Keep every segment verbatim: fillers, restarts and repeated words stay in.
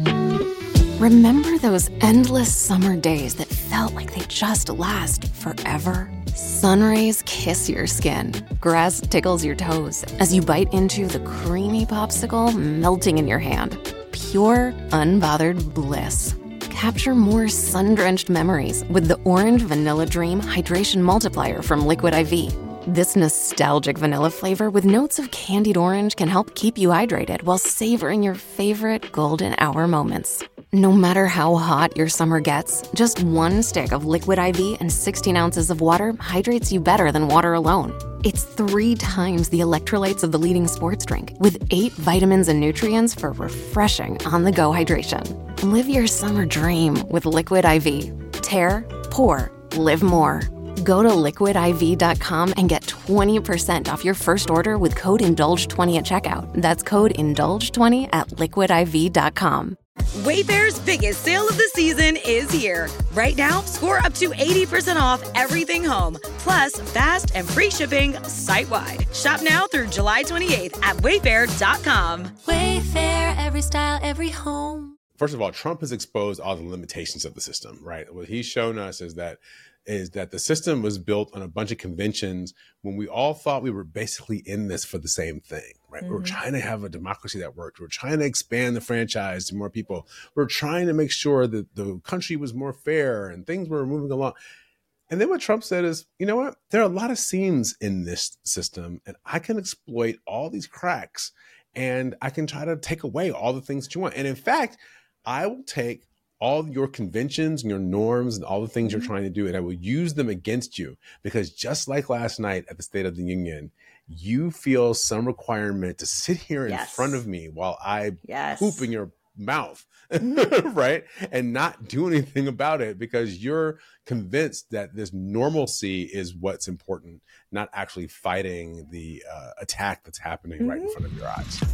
Remember those endless summer days that felt like they just last forever? Sun rays kiss your skin. Grass tickles your toes as you bite into the creamy popsicle melting in your hand. Pure, unbothered bliss. Capture more sun-drenched memories with the Orange Vanilla Dream Hydration Multiplier from Liquid I V. This nostalgic vanilla flavor with notes of candied orange can help keep you hydrated while savoring your favorite golden hour moments. No matter how hot your summer gets, just one stick of Liquid I V and sixteen ounces of water hydrates you better than water alone. It's three times the electrolytes of the leading sports drink, with eight vitamins and nutrients for refreshing on-the-go hydration. Live your summer dream with Liquid I V. Tear, pour, live more. Go to liquid I V dot com and get twenty percent off your first order with code indulge twenty at checkout. That's code indulge twenty at liquid I V dot com. Wayfair's biggest sale of the season is here. Right now, score up to eighty percent off everything home, plus fast and free shipping site-wide. Shop now through July twenty-eighth at wayfair dot com. Wayfair, every style, every home. First of all, Trump has exposed all the limitations of the system, right? What he's shown us is that is that the system was built on a bunch of conventions when we all thought we were basically in this for the same thing, right? Mm-hmm. We were trying to have a democracy that worked. We were trying to expand the franchise to more people. We were trying to make sure that the country was more fair and things were moving along. And then what Trump said is, you know what? There are a lot of seams in this system, and I can exploit all these cracks, and I can try to take away all the things that you want. And in fact, I will take all your conventions and your norms and all the things you're trying to do, and I will use them against you, because just like last night at the State of the Union, you feel some requirement to sit here in yes. front of me while I yes. poop in your mouth, right? And not do anything about it because you're convinced that this normalcy is what's important, not actually fighting the uh, attack that's happening mm-hmm. right in front of your eyes.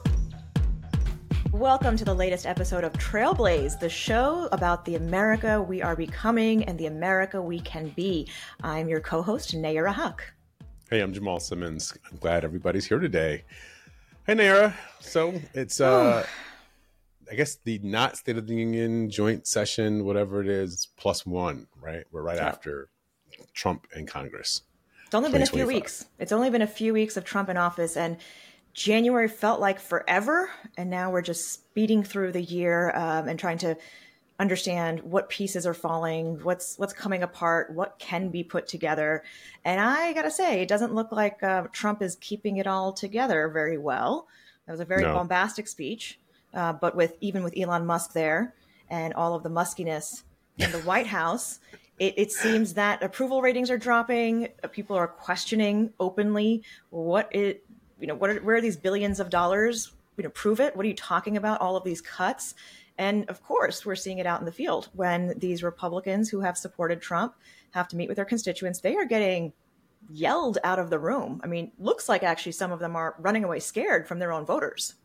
Welcome to the latest episode of Trailblaze, the show about the America we are becoming and the America we can be. I'm your co-host, Nayyirah Haq. Hey, I'm Jamal Simmons. I'm glad everybody's here today. Hey, Nayyirah. So it's, uh, I guess, the not State of the Union joint session, whatever it is, plus one, right? We're right yeah. after Trump and Congress. It's only been a few weeks. It's only been a few weeks of Trump in office, and January felt like forever, and now we're just speeding through the year um, and trying to understand what pieces are falling, what's what's coming apart, what can be put together. And I gotta say, it doesn't look like uh, Trump is keeping it all together very well. That was a very no. bombastic speech, uh, but with even with Elon Musk there and all of the muskiness in the White House, it, it seems that approval ratings are dropping. People are questioning openly what it. You know, what are, where are these billions of dollars? You know, prove it. What are you talking about? All of these cuts. And of course, we're seeing it out in the field when these Republicans who have supported Trump have to meet with their constituents. They are getting yelled out of the room. I mean, looks like actually some of them are running away scared from their own voters.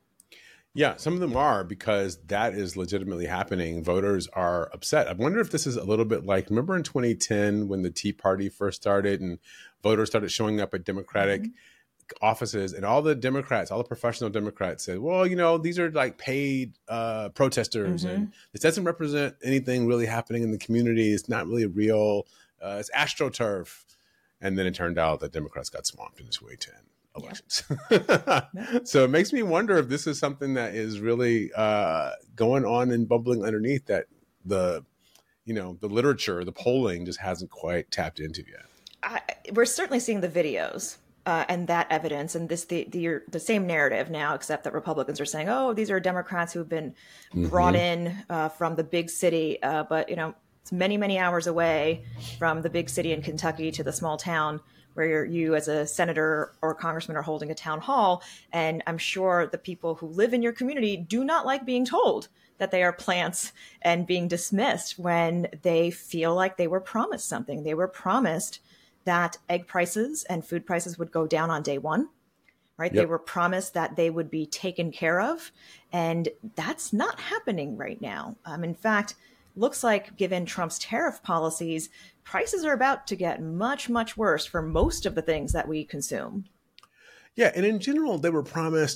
Yeah, some of them are, because that is legitimately happening. Voters are upset. I wonder if this is a little bit like, remember in twenty ten when the Tea Party first started and voters started showing up at Democratic mm-hmm. offices, and all the Democrats, all the professional Democrats said, well, you know, these are like paid uh, protesters mm-hmm. and this doesn't represent anything really happening in the community. It's not really real. Uh, it's AstroTurf. And then it turned out that Democrats got swamped in the twenty ten elections. Yeah. So it makes me wonder if this is something that is really uh, going on and bubbling underneath that the, you know, the literature, the polling just hasn't quite tapped into yet. I, we're certainly seeing the videos. Uh, and that evidence, and this the, the the same narrative now, except that Republicans are saying, "Oh, these are Democrats who have been mm-hmm. brought in uh, from the big city," uh, but you know, it's many many hours away from the big city in Kentucky to the small town where you're, you, as a senator or congressman, are holding a town hall. And I'm sure the people who live in your community do not like being told that they are plants and being dismissed when they feel like they were promised something. They were promised that egg prices and food prices would go down on day one, right? Yep. They were promised that they would be taken care of. And that's not happening right now. Um, in fact, looks like given Trump's tariff policies, prices are about to get much, much worse for most of the things that we consume. Yeah. And in general, they were promised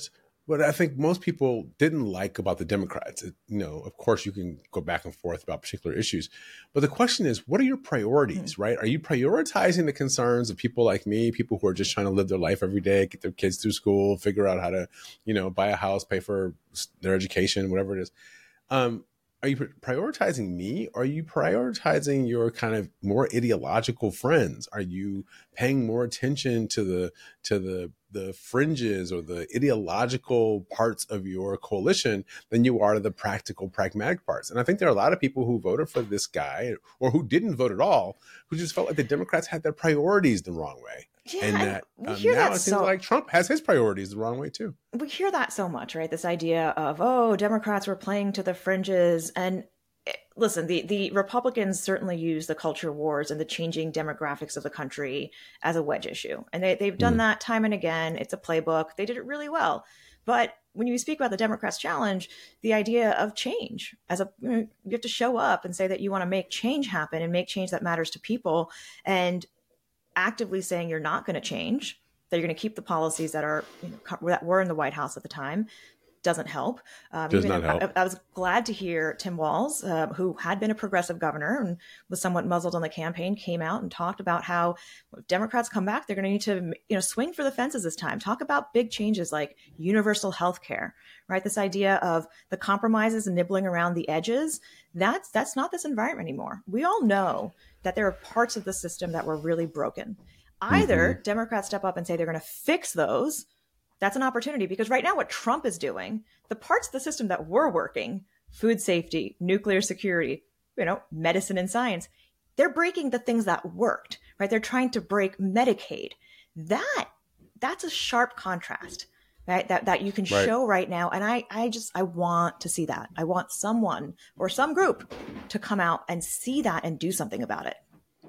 what I think most people didn't like about the Democrats. It, you know, of course, you can go back and forth about particular issues, but the question is, what are your priorities, mm-hmm. right? Are you prioritizing the concerns of people like me, people who are just trying to live their life every day, get their kids through school, figure out how to, you know, buy a house, pay for their education, whatever it is? Um, Are you prioritizing me? Or are you prioritizing your kind of more ideological friends? Are you paying more attention to the to the the fringes or the ideological parts of your coalition than you are to the practical, pragmatic parts? And I think there are a lot of people who voted for this guy or who didn't vote at all, who just felt like the Democrats had their priorities the wrong way. Yeah, and that we um, hear now that it seems so, like Trump has his priorities the wrong way too. We hear that so much, right? This idea of, oh, Democrats were playing to the fringes. And listen, the, the Republicans certainly use the culture wars and the changing demographics of the country as a wedge issue. And they, they've done mm. that time and again. It's a playbook. They did it really well. But when you speak about the Democrats' challenge, the idea of change as a, you know, you have to show up and say that you want to make change happen and make change that matters to people. And actively saying you're not going to change, that you're going to keep the policies that are, you know, that were in the White House at the time, doesn't help. Um, Does even not help. I, I was glad to hear Tim Walz, uh, who had been a progressive governor and was somewhat muzzled on the campaign, came out and talked about how if Democrats come back, they're going to need to, you know, swing for the fences this time. Talk about big changes like universal health care, right? This idea of the compromises and nibbling around the edges. That's that's not this environment anymore. We all know that there are parts of the system that were really broken. Either mm-hmm. Democrats step up and say they're going to fix those. That's an opportunity, because right now what Trump is doing, the parts of the system that were working, food safety, nuclear security, you know, medicine and science, they're breaking the things that worked, right? They're trying to break Medicaid. That that's a sharp contrast, right? That that you can right. show right now. And I I just I want to see that. I want someone or some group to come out and see that and do something about it.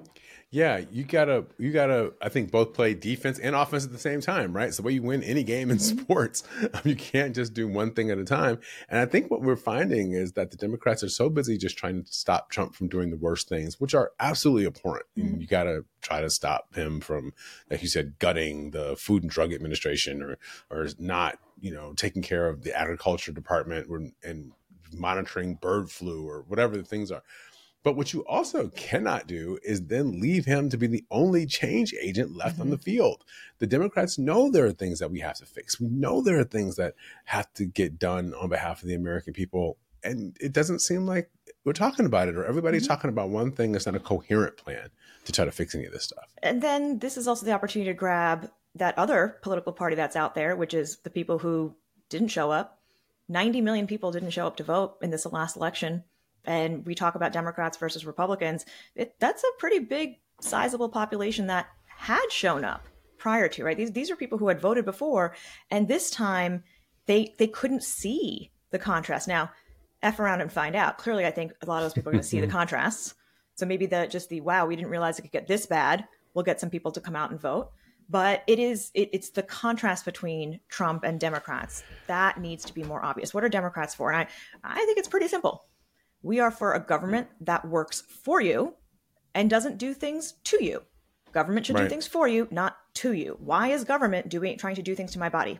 Yeah, you gotta, you gotta, I think both play defense and offense at the same time, right? It's the way you win any game in mm-hmm. sports. You can't just do one thing at a time. And I think what we're finding is that the Democrats are so busy just trying to stop Trump from doing the worst things, which are absolutely abhorrent. Mm-hmm. You gotta try to stop him from, like you said, gutting the Food and Drug Administration, or, or not, you know, taking care of the agriculture department or, and monitoring bird flu or whatever the things are. But what you also cannot do is then leave him to be the only change agent left mm-hmm. on the field. The Democrats know there are things that we have to fix. We know there are things that have to get done on behalf of the American people. And it doesn't seem like we're talking about it, or everybody's mm-hmm. talking about one thing that's not a coherent plan to try to fix any of this stuff. And then this is also the opportunity to grab that other political party that's out there, which is the people who didn't show up. ninety million people didn't show up to vote in this last election. And we talk about Democrats versus Republicans. It, that's a pretty big, sizable population that had shown up prior to, right? These these are people who had voted before, and this time they they couldn't see the contrast. Now, F around and find out. Clearly, I think a lot of those people are going to see the contrasts. So maybe the just the wow, we didn't realize it could get this bad. We'll get some people to come out and vote. But it is it, it's the contrast between Trump and Democrats that needs to be more obvious. What are Democrats for? And I I think it's pretty simple. We are for a government that works for you and doesn't do things to you. Government should right. do things for you, not to you. Why is government doing trying to do things to my body?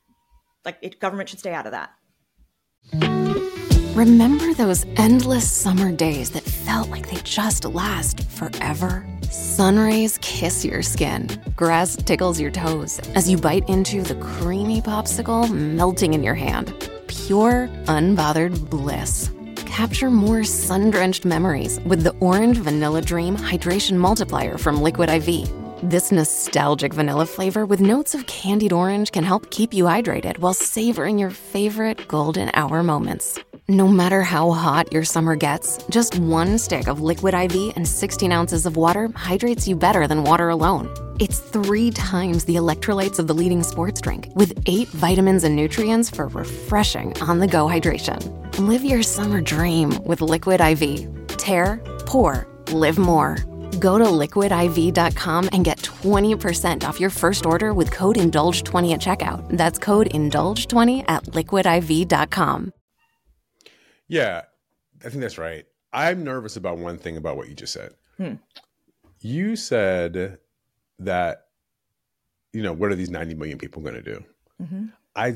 Like, it, government should stay out of that. Remember those endless summer days that felt like they just last forever? Sun rays kiss your skin. Grass tickles your toes as you bite into the creamy popsicle melting in your hand. Pure, unbothered bliss. Capture more sun-drenched memories with the Orange Vanilla Dream Hydration Multiplier from Liquid I V. This nostalgic vanilla flavor with notes of candied orange can help keep you hydrated while savoring your favorite golden hour moments. No matter how hot your summer gets, just one stick of Liquid I V and sixteen ounces of water hydrates you better than water alone. It's three times the electrolytes of the leading sports drink, with eight vitamins and nutrients for refreshing on-the-go hydration. Live your summer dream with Liquid I V. Tear, pour, live more. Go to liquid I V dot com and get twenty percent off your first order with code indulge twenty at checkout. That's code indulge twenty at liquid I V dot com. Yeah, I think that's right. I'm nervous about one thing about what you just said. Hmm. You said that, you know, what are these ninety million people going to do? Mm-hmm. I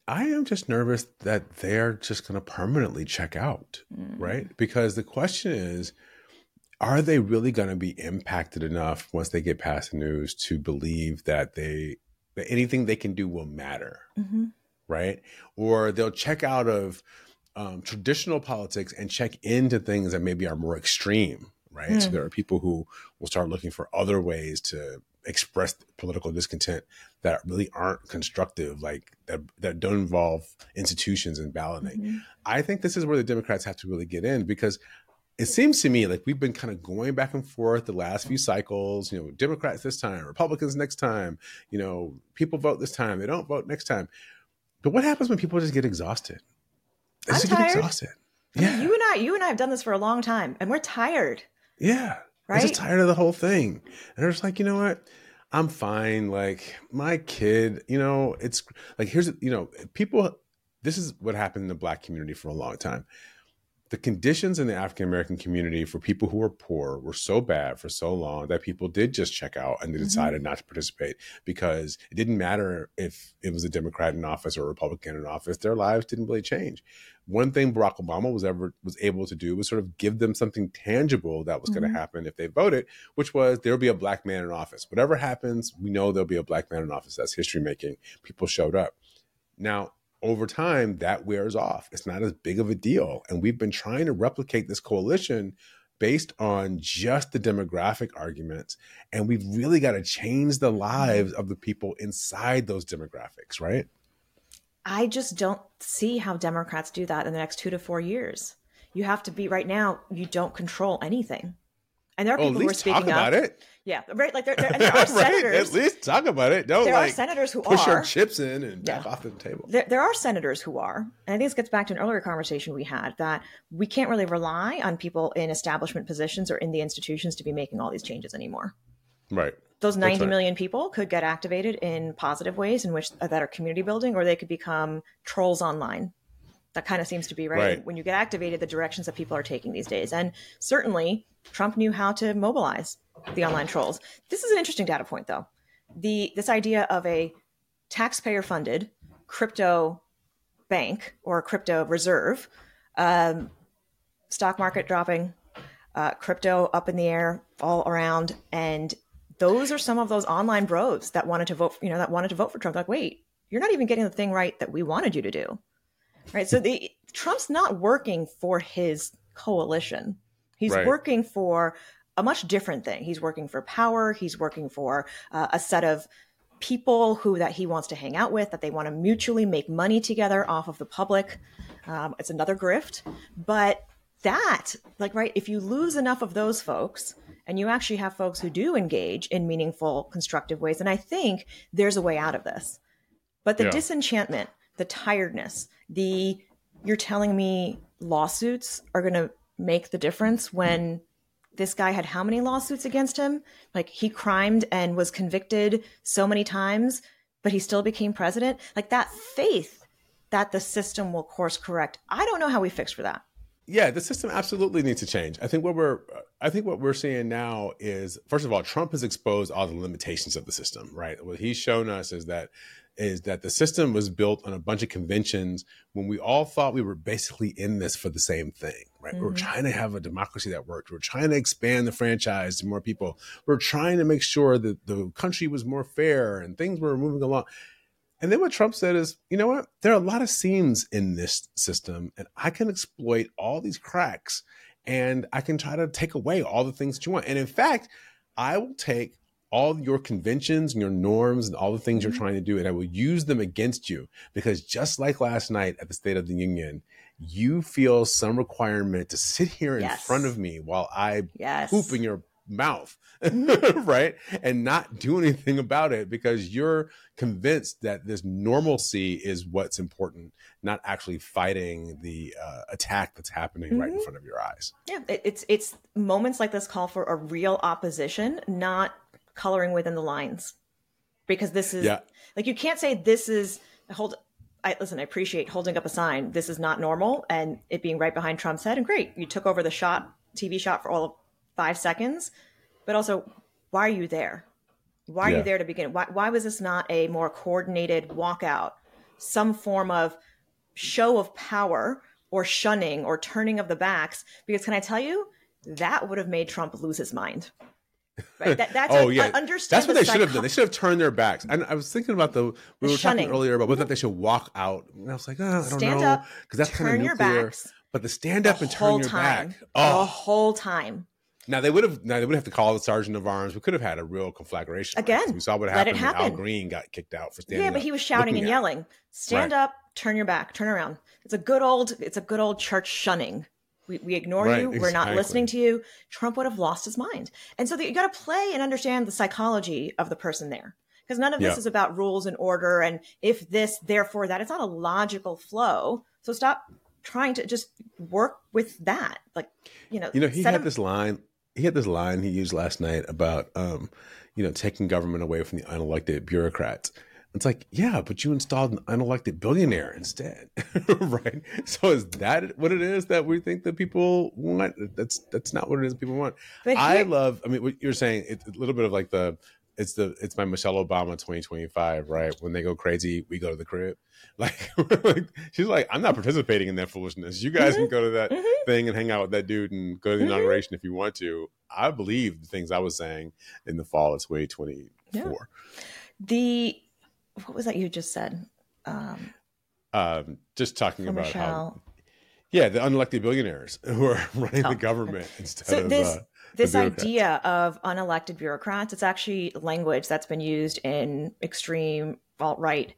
I am just nervous that they're just going to permanently check out, mm. right? Because the question is, are they really going to be impacted enough once they get past the news to believe that they that anything they can do will matter, mm-hmm. right? Or they'll check out of um, traditional politics and check into things that maybe are more extreme, right? Mm. So there are people who will start looking for other ways to express political discontent that really aren't constructive, like that, that don't involve institutions and balloting. Mm-hmm. I think this is where the Democrats have to really get in, because it seems to me like we've been kind of going back and forth the last few cycles, you know, Democrats this time, Republicans next time, you know, people vote this time, they don't vote next time. But what happens when people just get exhausted? They I'm just tired. get exhausted. I mean, yeah. You and I, you and I have done this for a long time, and we're tired. Yeah. Right? I'm just tired of the whole thing. And they're just like, you know what? I'm fine. Like my kid, you know, it's like, here's, you know, people, this is what happened in the Black community for a long time. The conditions in the African-American community for people who are poor were so bad for so long that people did just check out and they decided mm-hmm. not to participate, because it didn't matter if it was a Democrat in office or a Republican in office. Their lives didn't really change. One thing Barack Obama was ever was able to do was sort of give them something tangible that was mm-hmm. going to happen if they voted, which was there'll be a Black man in office. Whatever happens, we know there'll be a Black man in office. That's history making. People showed up. Now, over time, that wears off. It's not as big of a deal. And we've been trying to replicate this coalition based on just the demographic arguments. And we've really got to change the lives of the people inside those demographics, right? I just don't see how Democrats do that in the next two to four years. You have to be, right now, you don't control anything. And there are oh, people who are speaking talk about up. It. Yeah, right. Like there, there, and there are right? senators. At least talk about it. Don't there like are senators who push are, our chips in and back yeah. off the table. There, there are senators who are, and I think this gets back to an earlier conversation we had, that we can't really rely on people in establishment positions or in the institutions to be making all these changes anymore. Right. Those ninety right. million people could get activated in positive ways in which uh, that are community building, or they could become trolls online. That kind of seems to be right. right. When you get activated, the directions that people are taking these days. And certainly Trump knew how to mobilize the online trolls. This is an interesting data point, though. The this idea of a taxpayer-funded crypto bank or crypto reserve, um, stock market dropping, uh, crypto up in the air all around, and those are some of those online bros that wanted to vote. You know, that wanted to vote for Trump. Like, wait, you're not even getting the thing right that we wanted you to do. Right. So the Trump's not working for his coalition. He's right. working for a much different thing. He's working for power. He's working for uh, a set of people who that he wants to hang out with, that they want to mutually make money together off of the public. Um, it's another grift. But that, like, right, if you lose enough of those folks and you actually have folks who do engage in meaningful, constructive ways, then I think there's a way out of this. But the yeah. disenchantment, the tiredness, the you're telling me lawsuits are going to make the difference when this guy had how many lawsuits against him? Like, he crimed and was convicted so many times, but he still became president. Like, that faith that the system will course correct. I don't know how we fix for that. Yeah, the system absolutely needs to change. I think what we're I think what we're seeing now is, first of all, Trump has exposed all the limitations of the system, right? What he's shown us is that is that the system was built on a bunch of conventions when we all thought we were basically in this for the same thing, right? Mm-hmm. We were trying to have a democracy that worked. We were trying to expand the franchise to more people. We were trying to make sure that the country was more fair and things were moving along. And then what Trump said is, you know what? There are a lot of seams in this system, and I can exploit all these cracks, and I can try to take away all the things that you want. And in fact, I will take all your conventions and your norms and all the things you're trying to do, and I will use them against you, because just like last night at the State of the Union, you feel some requirement to sit here in yes. front of me while I yes. poop in your mouth, right? And not do anything about it because you're convinced that this normalcy is what's important, not actually fighting the uh, attack that's happening mm-hmm. right in front of your eyes. Yeah, it, it's it's moments like this call for a real opposition, not coloring within the lines, because this is yeah. like, you can't say this is hold. I listen. I appreciate holding up a sign. This is not normal, and it being right behind Trump's head. And great, you took over the shot, T V shot for all of five seconds, but also, why are you there? Why are yeah. you there to begin? Why why was this not a more coordinated walkout some form of show of power or shunning or turning of the backs. Because can I tell you, that would have made Trump lose his mind. Right? That, that's oh what, yeah, understand that's what the they psycho- should have done. They should have turned their backs. And I was thinking about the we The were shunning. talking earlier about whether they should walk out. And I was like, oh, I don't Stand know, up, because that's kind turn of your nuclear. backs But the stand up the and turn whole your time. back, The oh, whole time. now they would have. Now they would have to call the sergeant of arms. We could have had a real conflagration. Again, right? We saw what let it happened when Al happen. Green got kicked out for standing. Yeah, but up, he was shouting looking and at yelling. it. Stand Right. up, turn your back, turn around. It's a good old. It's a good old church shunning. We, we ignore Right, you. We're not exactly. listening to you. Trump would have lost his mind. And so the, you got to play and understand the psychology of the person there. Because none of this Yeah. is about rules and order and if this, therefore that. It's not a logical flow. So stop trying to just work with that. Like, you know, You know, he set had him- this line. He had this line he used last night about, um, you know, taking government away from the unelected bureaucrats. It's like, yeah, but you installed an unelected billionaire instead, right? So is that what it is that we think that people want? That's that's not what it is that people want. But I here- love. I mean, what you're saying, it's a little bit of like the. It's the it's my Michelle Obama twenty twenty-five, right? When they go crazy, we go to the crib. Like, like she's like, I'm not participating in that foolishness. You guys Mm-hmm. can go to that thing and hang out with that dude and go to the Mm-hmm. inauguration if you want to. I believe the things I was saying in the fall of twenty twenty-four. the, what was that you just said? Um, Um, just talking for about Michelle. how, yeah, the unelected billionaires who are running Oh, the government instead So of this uh, this the bureaucrats. idea of unelected bureaucrats, it's actually language that's been used in extreme alt-right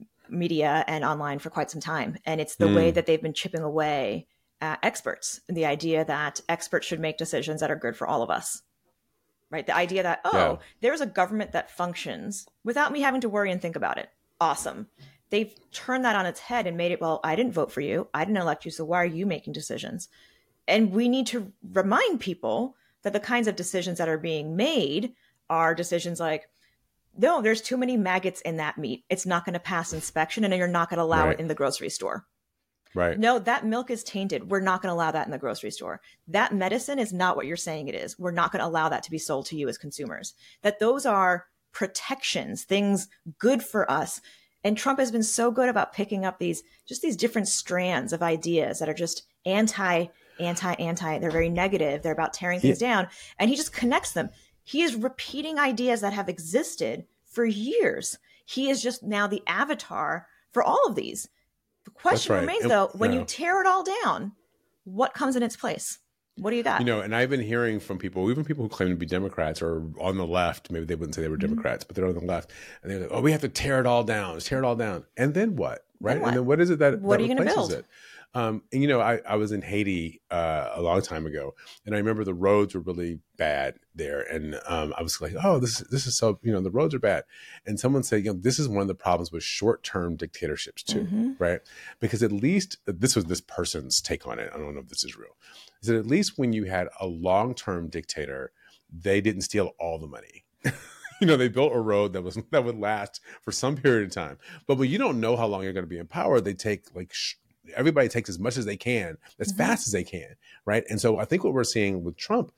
media and online for quite some time. And it's the Hmm. way that they've been chipping away at experts. And the idea that experts should make decisions that are good for all of us. Right? The idea that, oh, Yeah. there's a government that functions without me having to worry and think about it. Awesome. They've turned that on its head and made it, well, I didn't vote for you. I didn't elect you. So why are you making decisions? And we need to remind people that the kinds of decisions that are being made are decisions like, no, there's too many maggots in that meat. It's not going to pass inspection and you're not going to allow Right. it in the grocery store. Right. No, that milk is tainted. We're not going to allow that in the grocery store. That medicine is not what you're saying it is. We're not going to allow that to be sold to you as consumers. That those are protections, things good for us. And Trump has been so good about picking up these, just these different strands of ideas that are just anti, anti, anti. They're very negative. They're about tearing things down. And he just connects them. He is repeating ideas that have existed for years. He is just now the avatar for all of these. The question right. remains, And- though, when yeah. you tear it all down, what comes in its place? What do you got? You know, and I've been hearing from people, even people who claim to be Democrats or on the left, maybe they wouldn't say they were Mm-hmm. Democrats, but they're on the left. And they're like, oh, we have to tear it all down. Let's tear it all down. And then what? Right? Then what? And then what is it that, What that are you gonna replaces build? it? Um, and, you know, I, I was in Haiti uh, a long time ago, and I remember the roads were really bad there. And um, I was like, oh, this, this is so, you know, the roads are bad. And someone said, you know, this is one of the problems with short-term dictatorships too, Mm-hmm. right? Because at least, this was this person's take on it. I don't know if this is real. Is that at least when you had a long-term dictator, they didn't steal all the money. You know, they built a road that was that would last for some period of time. But when you don't know how long you're going to be in power, they take like sh- everybody takes as much as they can, as fast as they can, right? And so I think what we're seeing with Trump,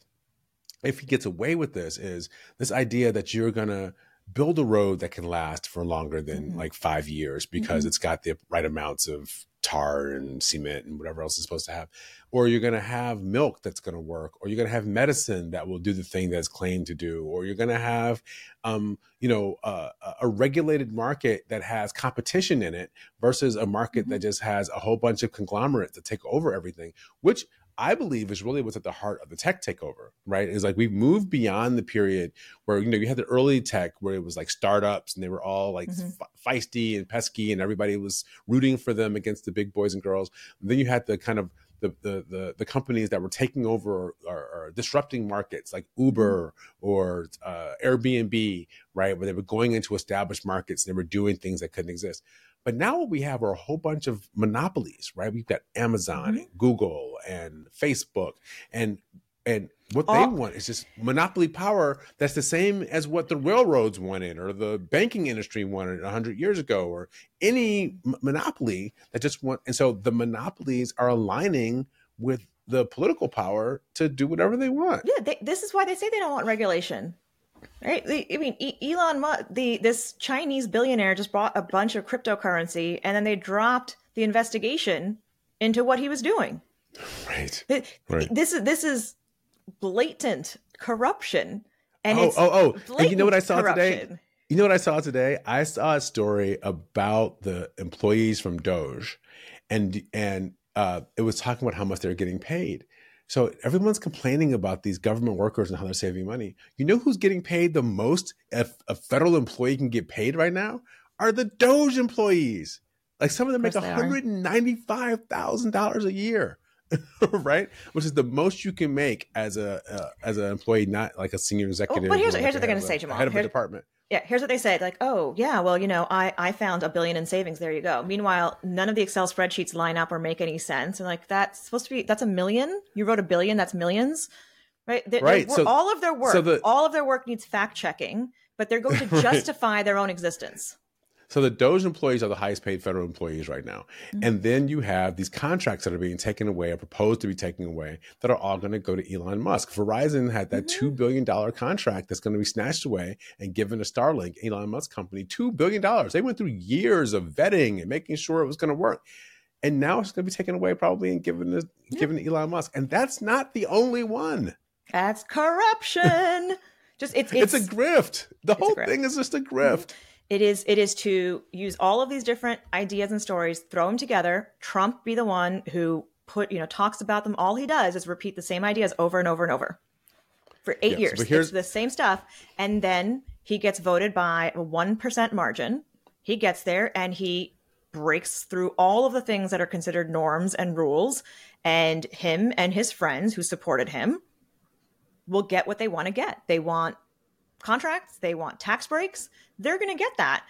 if he gets away with this, is this idea that you're going to build a road that can last for longer than like five years because it's got the right amounts of tar and cement and whatever else it's supposed to have. Or you're going to have milk that's going to work, or you're going to have medicine that will do the thing that's claimed to do, or you're going to have, um, you know, uh, a regulated market that has competition in it versus a market that just has a whole bunch of conglomerates that take over everything, which I believe is really what's at the heart of the tech takeover, right? Is like we've moved beyond the period where, you know, you had the early tech where it was like startups and they were all like Mhm. fe- feisty and pesky and everybody was rooting for them against the big boys and girls. And then you had the kind of the the the, the companies that were taking over or, or disrupting markets like Uber or uh, Airbnb, right? Where they were going into established markets and they were doing things that couldn't exist. But now what we have are a whole bunch of monopolies, right? We've got Amazon, and Google, and Facebook, and and what they All- want is just monopoly power that's the same as what the railroads wanted or the banking industry wanted one hundred years ago, or any m- monopoly that just want. And so the monopolies are aligning with the political power to do whatever they want. Yeah, they, this is why they say they don't want regulation. Right. I mean, Elon Musk, the this Chinese billionaire just bought a bunch of cryptocurrency, and then they dropped the investigation into what he was doing. Right. Right. This is this is blatant corruption. And oh, it's oh, oh! And you know what I saw corruption. today? You know what I saw today? I saw a story about the employees from Doge, and and uh, it was talking about how much they're getting paid. So everyone's complaining about these government workers and how they're saving money. You know who's getting paid the most? If a federal employee can get paid right now, are the Doge employees. Like some of them make one hundred ninety-five thousand dollars a year, right? Which is the most you can make as a uh, as an employee, not like a senior executive. Oh, but here's, like here's what they're going to say, Jamal. Head of here's, a department. Yeah, here's what they said. Like, oh, yeah, well, you know, I, I found a billion in savings. There you go. Meanwhile, none of the Excel spreadsheets line up or make any sense. And like, that's supposed to be, that's a million? You wrote a billion, that's millions? Right? They're, right. They're, so, all of their work, so the, all of their work needs fact checking, but they're going to right. justify their own existence. So the Doge employees are the highest paid federal employees right now. Mm-hmm. And then you have these contracts that are being taken away or proposed to be taken away that are all going to go to Elon Musk. Verizon had that mm-hmm. two billion dollars contract that's going to be snatched away and given to Starlink, Elon Musk company, two billion dollars. They went through years of vetting and making sure it was going to work. And now it's going to be taken away probably and given to, yeah. given to Elon Musk. And that's not the only one. That's corruption. Just it's, it's, it's a grift. The whole grift. thing is just a grift. Mm-hmm. It is it is to use all of these different ideas and stories, throw them together. Trump be the one who put, you know, talks about them. All he does is repeat the same ideas over and over and over for eight yeah, years. So it's the same stuff. And then he gets voted by a one percent margin. He gets there and he breaks through all of the things that are considered norms and rules. And him and his friends who supported him will get what they want to get. They want contracts, they want tax breaks, they're going to get that.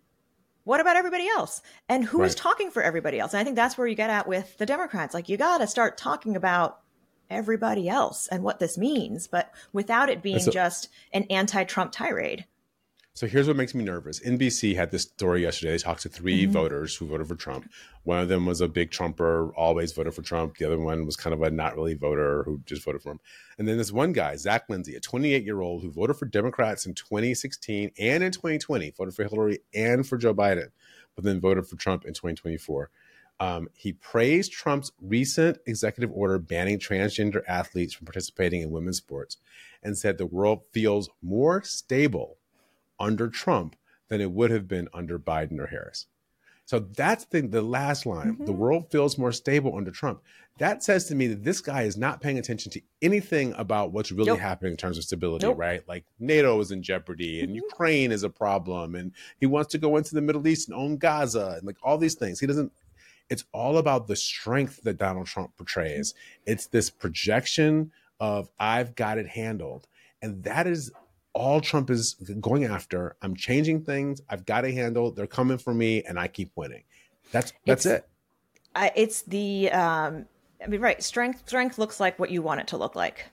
What about everybody else? And who right. is talking for everybody else? And I think that's where you get at with the Democrats. Like, you got to start talking about everybody else and what this means, but without it being a, just an anti-Trump tirade. So here's what makes me nervous. N B C had this story yesterday. They talked to three Mm-hmm. voters who voted for Trump. One of them was a big Trumper, always voted for Trump. The other one was kind of a not really voter who just voted for him. And then this one guy, Zach Lindsay, a twenty-eight-year-old who voted for Democrats in twenty sixteen and in twenty twenty, voted for Hillary and for Joe Biden, but then voted for Trump in twenty twenty-four. Um, he praised Trump's recent executive order banning transgender athletes from participating in women's sports and said the world feels more stable under Trump than it would have been under Biden or Harris. So that's the, the last line. Mm-hmm. The world feels more stable under Trump. That says to me that this guy is not paying attention to anything about what's really nope. happening in terms of stability, nope. right? Like NATO is in jeopardy and mm-hmm. Ukraine is a problem and he wants to go into the Middle East and own Gaza and like all these things. He doesn't, it's all about the strength that Donald Trump portrays. It's this projection of I've got it handled. And that is all Trump is going after. I'm changing things. I've got a handle. They're coming for me, and I keep winning. That's that's it's, it. Uh, it's the. Um, I mean, right. Strength. Strength looks like what you want it to look like,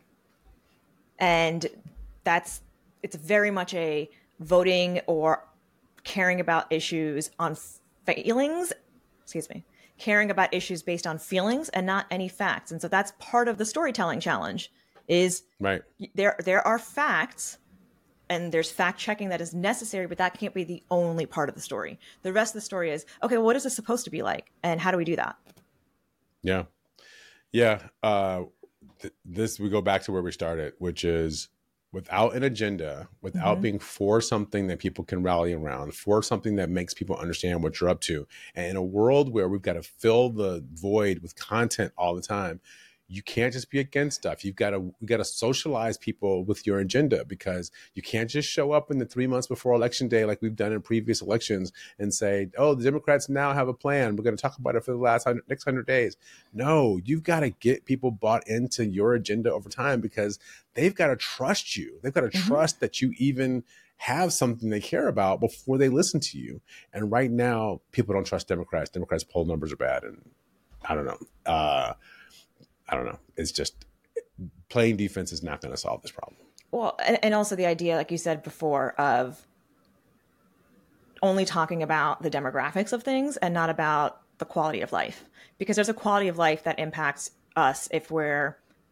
and that's. It's very much a voting or caring about issues on feelings. Excuse me. Caring about issues based on feelings and not any facts, and so that's part of the storytelling challenge. Is right there? There are facts. And there's fact checking that is necessary, but that can't be the only part of the story. The rest of the story is, okay, well, what is this supposed to be like? And how do we do that? Yeah. Yeah. Uh, th- this, we go back to where we started, which is without an agenda, without mm-hmm. being for something that people can rally around, for something that makes people understand what you're up to. And in a world where we've got to fill the void with content all the time, you can't just be against stuff. You've got to, you got to socialize people with your agenda, because you can't just show up in the three months before election day, like we've done in previous elections, and say, oh, the Democrats now have a plan. We're going to talk about it for the last hundred, next hundred days. No, you've got to get people bought into your agenda over time, because they've got to trust you. They've got to mm-hmm. trust that you even have something they care about before they listen to you. And right now, people don't trust Democrats. Democrats' poll numbers are bad. And I don't know. Uh, I don't know. It's just playing defense is not going to solve this problem. Well, and, and also the idea, like you said before, of only talking about the demographics of things and not about the quality of life, because there's a quality of life that impacts us if we're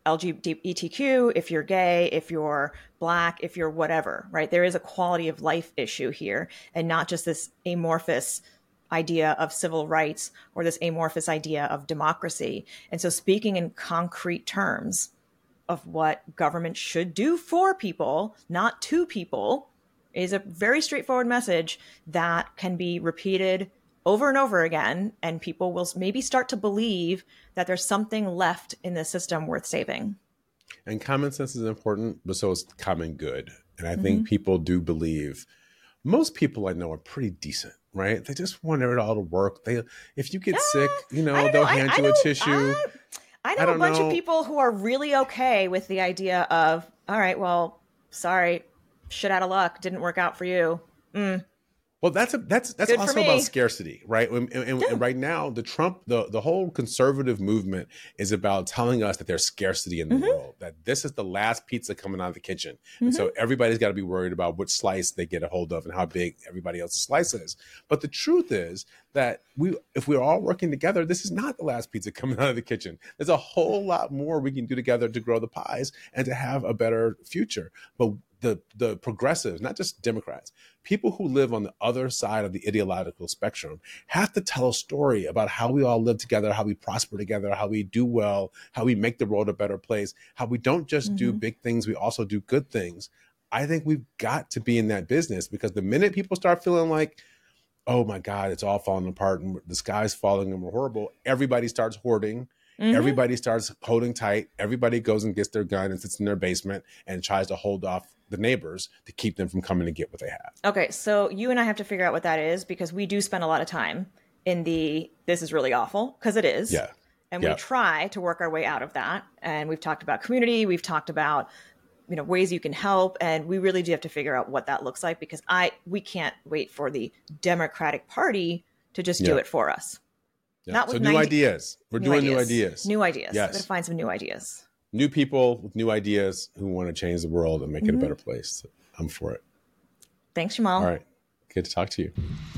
L G B T Q, if you're gay, if you're Black, if you're whatever, right? There is a quality of life issue here, and not just this amorphous idea of civil rights or this amorphous idea of democracy. And so speaking in concrete terms of what government should do for people, not to people, is a very straightforward message that can be repeated over and over again, and people will maybe start to believe that there's something left in the system worth saving. And common sense is important, but so is common good. And I Mm-hmm. think people do believe, most people I know are pretty decent, right? They just want it all to work. They, if you get Uh, sick, you know, I they'll know, I- hand I you know, a tissue. I, I know I a don't bunch know. of people who are really okay with the idea of, all right, well, sorry, shit out of luck, didn't work out for you. Mm. Well, that's a, that's that's Good for also me. about scarcity, right? And, and, Yeah. and right now, the Trump, the the whole conservative movement is about telling us that there's scarcity in the Mm-hmm. world, that this is the last pizza coming out of the kitchen, and so everybody's got to be worried about which slice they get a hold of and how big everybody else's slice is. But the truth is that we, if we're all working together, this is not the last pizza coming out of the kitchen. There's a whole lot more we can do together to grow the pies and to have a better future. But the the progressives, not just Democrats, people who live on the other side of the ideological spectrum have to tell a story about how we all live together, how we prosper together, how we do well, how we make the world a better place, how we don't just do big things, we also do good things. I think we've got to be in that business, because the minute people start feeling like, oh my God, it's all falling apart and the sky's falling and we're horrible, everybody starts hoarding. Mm-hmm. Everybody starts holding tight. Everybody goes and gets their gun and sits in their basement and tries to hold off the neighbors to keep them from coming to get what they have. Okay, so you and I have to figure out what that is, because we do spend a lot of time in the, this is really awful, because it is. Yeah. And Yeah. we try to work our way out of that. And we've talked about community. We've talked about, you know, ways you can help. And we really do have to figure out what that looks like, because I, we can't wait for the Democratic Party to just do Yeah. it for us. Yeah. Not So with new ninety ideas. We're doing new ideas. New ideas. Yes. We're going to find some new ideas. New people with new ideas who want to change the world and make it a better place. I'm for it. Thanks, Jamal. All right. Good to talk to you.